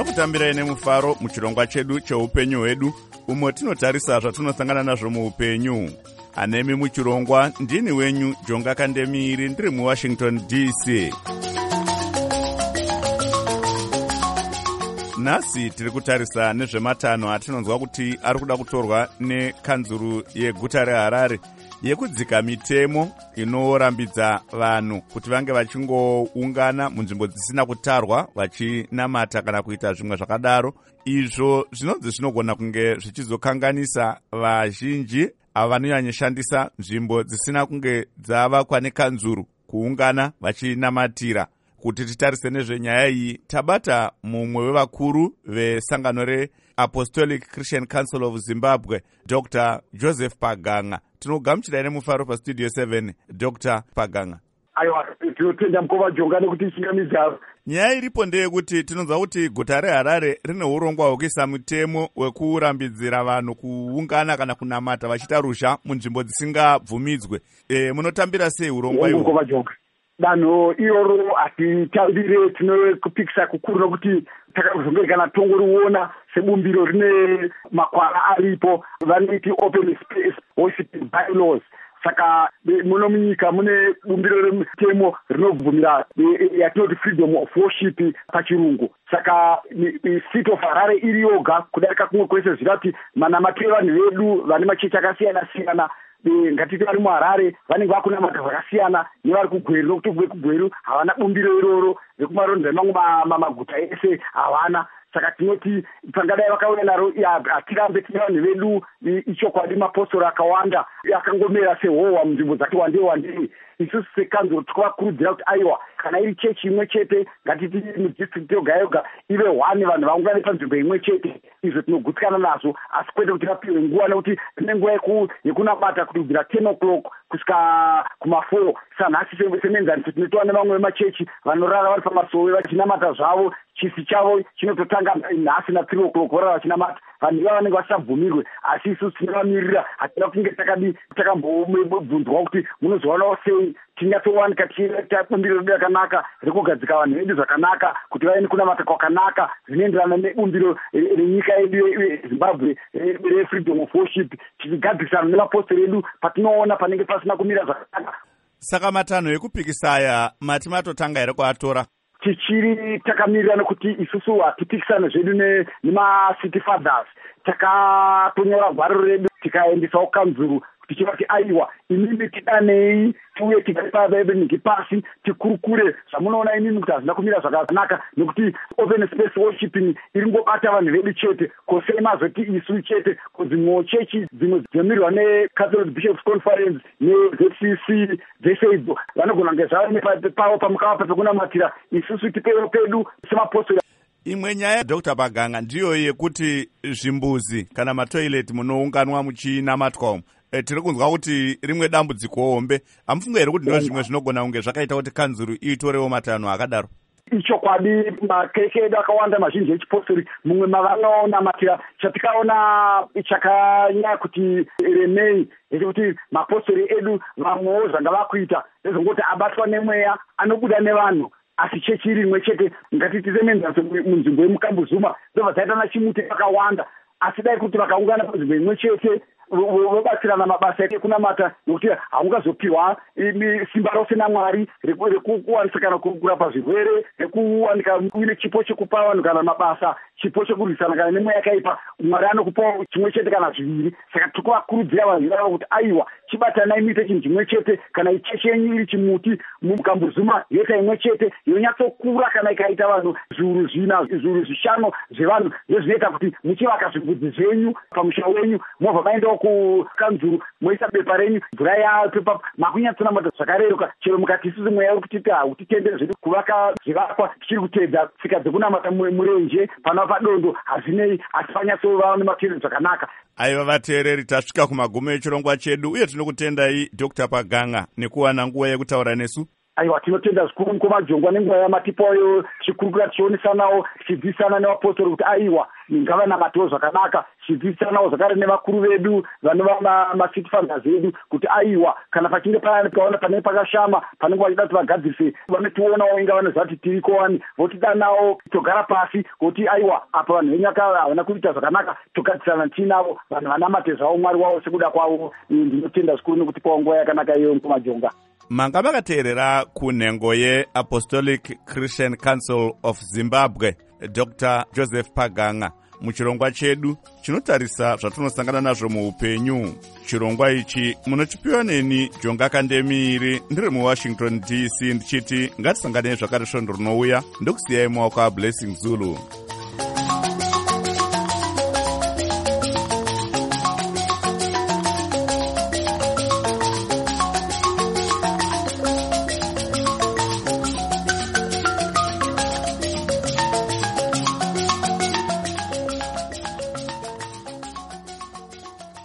kutambirai nemufaro muchirongwa chedu cheupenyu hwedu, umwe tinotarisa zvatinosangana nazvo muupenyu. Anemi muchirongwa ndini wenyu Jonga Kandemiri, ndiri muWashington DC. Nhasi tiri kutarisa nezvematanho atinonzwa kuti ari kuda kutorwa nekanzuru yeguta reHarare yekudzika mitemo inorambidza vanhu kuti vange vachingoungana munzvimbo dzisina kutarwa vachinamata kana kuita zvimwe zvakadaro. Izvo zvinonzi zvinogona kunge zvichizokanganisa vazhinji ava vanonyanyoshandisa nzvimbo dzisina kunge dzavakwa nekanzuru kuungana vachinamatira. Kuti titarise nezvenyaya iyi, tabata mumwe wevakuru vesangano reApostolic Christian Council of Zimbabwe, Dr. Joseph Paganga. Tinogamuchirai nemufaro pastudio 7, Dr. Paganga. Aiwa, tinotenda mukova Jonga nekuti isingamizaro. Nyaya iripo ndeyekuti tinonzwa kuti guta reHarare rine urongwa hwekuisa mutemo wekurambidzira vanhu kuungana kana kunamata vachiita rusha munzvimbo dzisingabvumidzwe. Munotambira sei urongwa ihwo? Danho iroro hatitambire tinokupikisa kukuru nokuti takazongoikana tongoriona sebumbiro rine makwara aripo vanoti open space worship bylaws. Saka muno munyika mune bumbiro remutemo rinobvumira yatinoti freedom of worship pachirungu. Saka city of Harare iri yoga kudarika kumwe kwese zvirati manamatire vanhu vedu vane machechi akasiyana siyana. Ngatiti vari muHarare vanenge vakunamata zvakasiyana nevari kugweru, nokuti kugweru havana bumbiro iroro, vekumaronda mamwe maguta ese havana. Saka tinoti pangadai vakauya naro hatirambe tine vanhu vedu ichokwadi mapostori akawanda akangomera sehohwa munzvimbo dzati wandei. Isusu sekanzuro tikuvakurudzira kuti aiwa, kana iri chechi imwe chete ngatiti mudistrict yoga yoga ive one vanhu vaungane panzvimbo imwe chete. Izvo tinogutsikana nazvo, asi kwete kuti vapiwe nguva, nekuti ine nguva yekunabata kuti kubvira 10 o'clock kusvika kuma4. Sanhasi semenzaniso tinotova nevamwe vemachechi vanorara vari pamasowe vachinamata zvavo, chisi chavo chinototanga nhasi na3 o'clock vorara vachinamata. Vanhu iva vanenge vasabvumirwe, asi isusu tinovamirira. Hatina kunge takambobvunzwa kuti munozowanawo sei tinyatsowanika tabumbiro redu rakanaka rekugadzika vanhu vedu zvakanaka kuti vaende kunamata kwakanaka zvinoenderana nebumbiro renyika yedu yeZimbabwe refreedom of worship, tichigadzikisana nevapostori edu patinoona panenge pasina kumira zvakanaka. Saka matanho ekupikisa aya mati matotanga here kuatora? Tichiri takamirira nokuti isusu hatipikisana zvedu nemacity fathers. Takatonyora gwaro redu tikaendesawo kanzuru tichivati aiwa, imimi tidanei tiuye tigare pavebeniki pasi tikurukure zvamunoona imimi kuti hazina kumira zvakanaka, nekuti open space worshiping iri ngobata vanhu vedu chete, kosei mazoti isu chete, kudzimwewo chechi dzimwe dzinomirwa neCatholic Bishops Conference neZCC dzese idzo vanogona kunge zvavo pavo pamukava pekunamatira. Isusu tipewo pedu semapostori. Imwe nyaya Dr. Paganga ndiyo yekuti zvimbuzi kana matoileti munounganwa muchinamatwa umu. Tiri kunzwa kuti rimwe dambudziko hombe. Hamufunge here kuti ndizvo zvimwe zvinogona kunge zvakaita kuti kanzuru itorewo matanho akadaro? Ichokwadi makeche edu akawanda mazhinji echipostori mumwe mavanonamatira. Chatikaona chakanyanya kuti remei ndechekuti mapostori edu vamwewo zvanga vakuita ndezvongoti abatwa nemweya anobuda nevanhu, asi chechi iri imwe chete. Ngatiti semenzanso munzvimbo yemuKambuzuma ndobva dzaitana chimuti vakawanda, asi dai kuti vakaungana panzvimbo imwe chete vobatsirana mabasa ekunamata, nokuti haungazopiwa simba rose naMwari rekuwaniswa kana kurapa zvirwere, rekuwanika uine chipo chekupa vanhu kana mabasa, chipo chekurwisana kana nemweya yakaipa. Mwari anokupawo chimwe chete kana zviviri. Saka tikuvakurudzira vanhu ivavo kuti aiwa, chibatanai muite chinhu chimwe chete. Kana ichechi yenyu iri chimuti muKambuzuma yoita imwe chete yonyatsokura, kana ikaita vanhu zviuru 4 zviuru 5 zvevanhu, ndozvinoita kuti muchivaka zvibvudzi zvenyu pamusha wenyu, movha maendawo kukanzuru moisa bepa renyu, mvura yapepa makunyatsonamata zvakareruka. Chero mukati isusu mweya uri kutiti hautitendere zvedu kuvaka zvivakwa tichiri kuteedza tsika dzekunamata murenje panova padondo, hazvinei, asi panyatsova nemakerero zvakanaka. Aiva vateereri, tasvika kumagumo echirongwa chedu uye tinokutendai Dr. Paganga nekuwana nguva yekutaura nesu. aiwa tinotenda zvikuru mukomajongwa nenguva yamatipoyo chikurukura tichionesanawo tichidzidzisana nevapostori kuti aiwa ngavanamatiwo zvakanaka, tichidzidzisanawo zvakare nevakuru vedu vanova macity fathers edu kuti aiwa kana pachinge paona panenge pakashama panenge vachida kuti vagadzirise vanotionawo inga vanoziva kuti tiriko wani votidanawo togara pasi kuti aiwa apa vanhu venyaka havana kuita zvakanaka togadzisana tiinavo vanhu vanamate zvavo mwari wavo sekuda kwavo. Ndinotenda zvikuru nekuti pawo nguva yakanaka iyoyo mukomajonga. Manga makateerera kunhengo yeApostolic Christian Council of Zimbabwe Dr. Joseph Paganga muchirongwa chedu chinotarisa zvatinosangana nazvo muupenyu. Chirongwa ichi munochipiwa neni Jonga Kandemiri ndiri muWashington DC ndichiti ngatisangane zvakare svondo rinouya. Ndokusiyai mumaoko aBlessing Zulu.